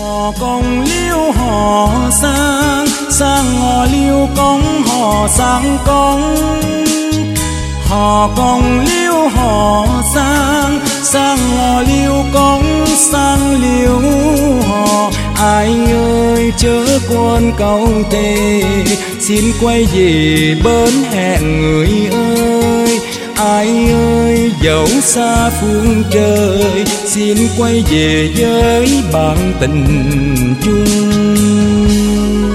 Hò công liêu hò sang, sang hò liêu công hò sang công. Hò công liêu hò sang, sang hò liêu công sang liêu hò. Ai ơi chớ quên câu thề, xin quay về bên hẹn người ơi. Ai ơi dẫu xa phương trời, xin quay về với bạn tình chung.